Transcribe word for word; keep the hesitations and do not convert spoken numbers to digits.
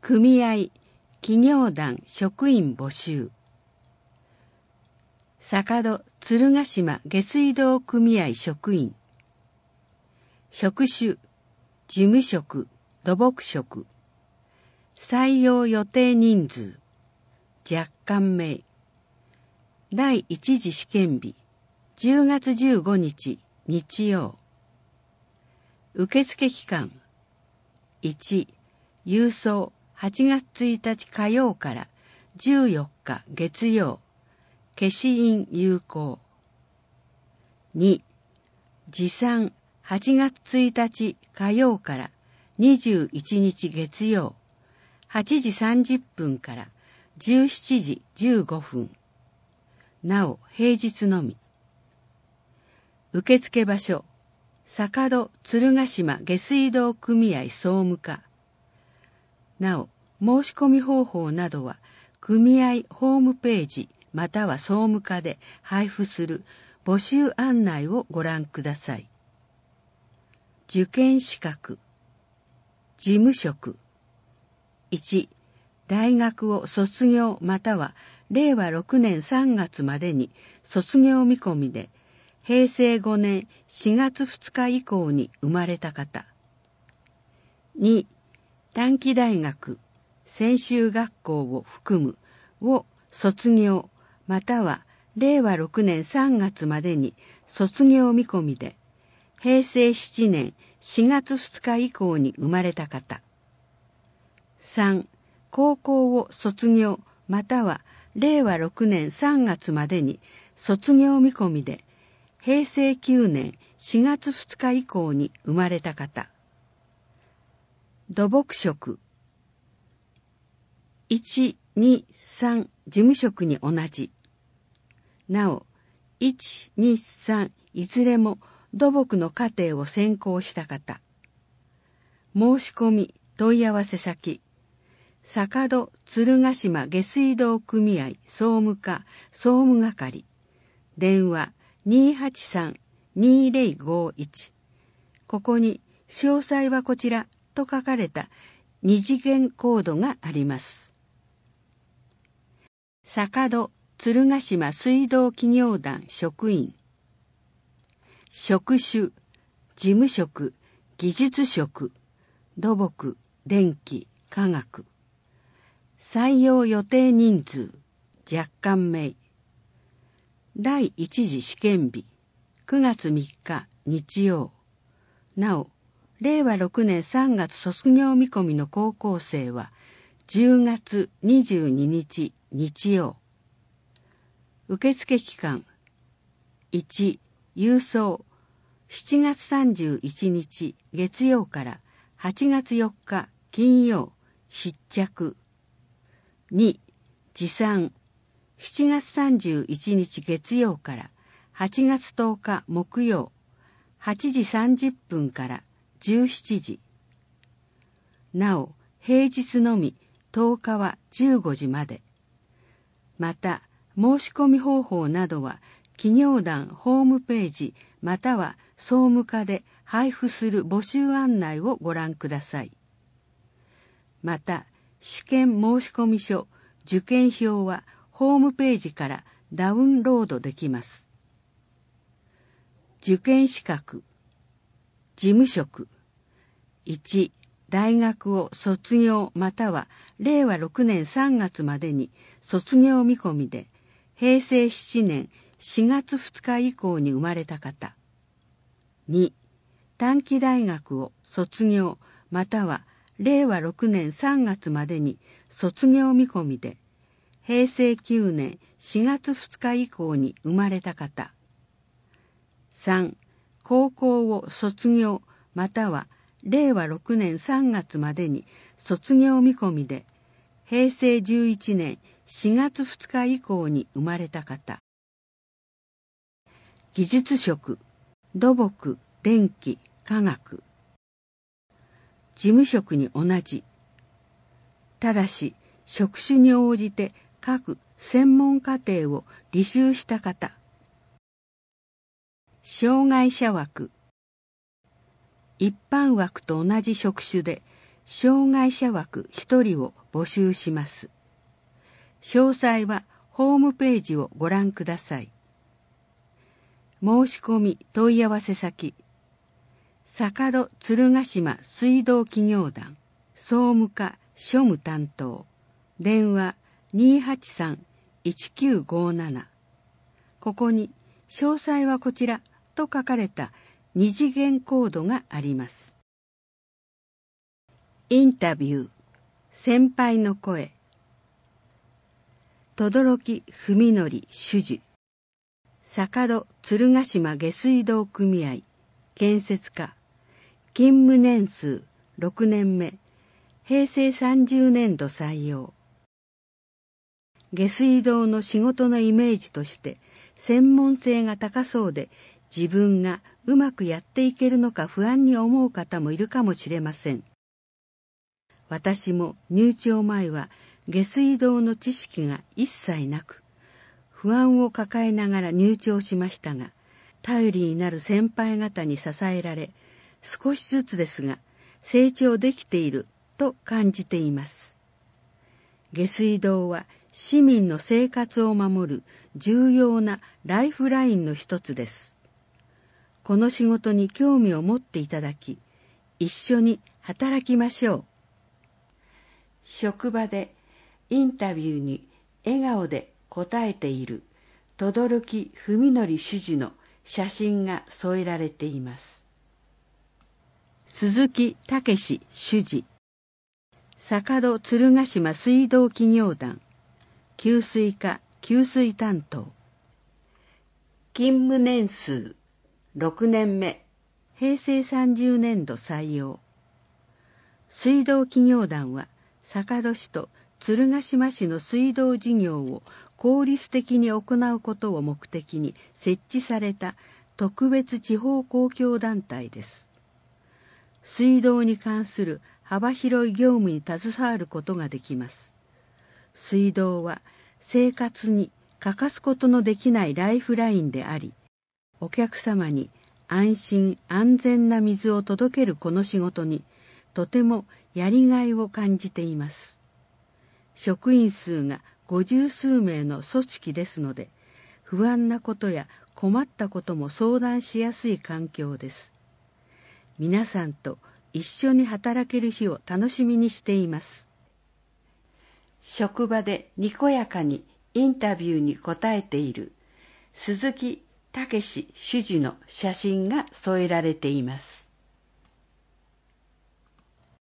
組合、企業団職員募集。坂戸鶴ヶ島下水道組合職員。職種、事務職、土木職。採用予定人数、若干名。第一次試験日、じゅうがつじゅうごにち、日曜。受付期間、いち、郵送はちがつついたち火曜からじゅうよっか月曜、消印有効。に、持参はちがつついたち火曜からにじゅういちにち月曜、はちじさんじゅっぷんからじゅうしちじじゅうごふん。なお平日のみ。受付場所、坂戸鶴ヶ島下水道組合総務課。なお申し込み方法などは組合ホームページまたは総務課で配布する募集案内をご覧ください。受験資格、事務職。いち、大学を卒業またはれいわろくねんさんがつまでに卒業見込みで、へいせいごねんしがつふつか以降に生まれた方。に、短期大学、専修学校を含むを卒業またはれいわろくねんさんがつまでに卒業見込みで、へいせいしちねんしがつふつか以降に生まれた方。さん、高校を卒業またはれいわろくねんさんがつまでに卒業見込みで、へいせいきゅうねんしがつふつか以降に生まれた方。土木職。いち、に、さん、事務職に同じ。なお、いち、に、さん、いずれも土木の課程を専攻した方。申し込み、問い合わせ先。坂戸鶴ヶ島下水道組合総務課総務係。電話にーはちさん、にーぜろごいち。ここに詳細はこちらと書かれた二次元コードがあります。坂戸鶴ヶ島水道企業団職員。職種、事務職、技術職、土木、電気、化学。採用予定人数、若干名。第一次試験日、くがつみっか日曜。なお、れいわろくねんさんがつ卒業見込みの高校生は、じゅうがつにじゅうににち日曜。受付期間、いち、郵送しちがつさんじゅういちにち月曜からはちがつよっか金曜必着。に、持参しちがつさんじゅういちにち月曜からはちがつとおか木曜はちじさんじゅっぷんからじゅうしちじ。なお平日のみとおかはじゅうごじまで。また申し込み方法などは企業団ホームページまたは総務課で配布する募集案内をご覧ください。また試験申込書、受験票はホームページからダウンロードできます。受験資格、事務職。いち、大学を卒業またはれいわろくねんさんがつまでに卒業見込みで、へいせいしちねんしがつふつか以降に生まれた方。に、短期大学を卒業またはれいわろくねんさんがつまでに卒業見込みで、へいせいきゅうねんしがつふつか以降に生まれた方。さん、高校を卒業またはれいわろくねんさんがつまでに卒業見込みで、へいせいじゅういちねんしがつふつか以降に生まれた方。技術職、土木、電気、化学。事務職に同じ。ただし、職種に応じて各専門課程を履修した方。障害者枠。一般枠と同じ職種で、 障害者枠ひとりを募集します。詳細はホームページをご覧ください。申し込み問い合わせ先、坂戸鶴ヶ島水道企業団総務課庶務担当、電話 にーはちさん いちきゅうごなな。ここに詳細はこちらと書かれた二次元コードがあります。インタビュー、先輩の声。轟文則主事、坂戸鶴ヶ島下水道組合建設課、勤務年数ろくねんめ、へいせいさんじゅうねんど採用。下水道の仕事のイメージとして専門性が高そうで、自分がうまくやっていけるのか不安に思う方もいるかもしれません。私も入庁前は下水道の知識が一切なく、不安を抱えながら入庁しましたが、頼りになる先輩方に支えられ、少しずつですが成長できていると感じています。下水道は市民の生活を守る重要なライフラインの一つです。この仕事に興味を持っていただき、一緒に働きましょう。職場でインタビューに笑顔で答えている轟文則主事の写真が添えられています。鈴木武主事、坂戸鶴ヶ島水道企業団給水課給水担当。勤務年数ろくねんめ、へいせいさんじゅうねんど採用。水道企業団は坂戸市と鶴ヶ島市の水道事業を効率的に行うことを目的に設置された特別地方公共団体です。水道に関する幅広い業務に携わることができます。水道は生活に欠かすことのできないライフラインであり、お客様に安心安全な水を届けるこの仕事にとてもやりがいを感じています。職員数が五十数名の組織ですので、不安なことや困ったことも相談しやすい環境です。皆さんと一緒に働ける日を楽しみにしています。職場でにこやかにインタビューに答えている鈴木武主事の写真が添えられています。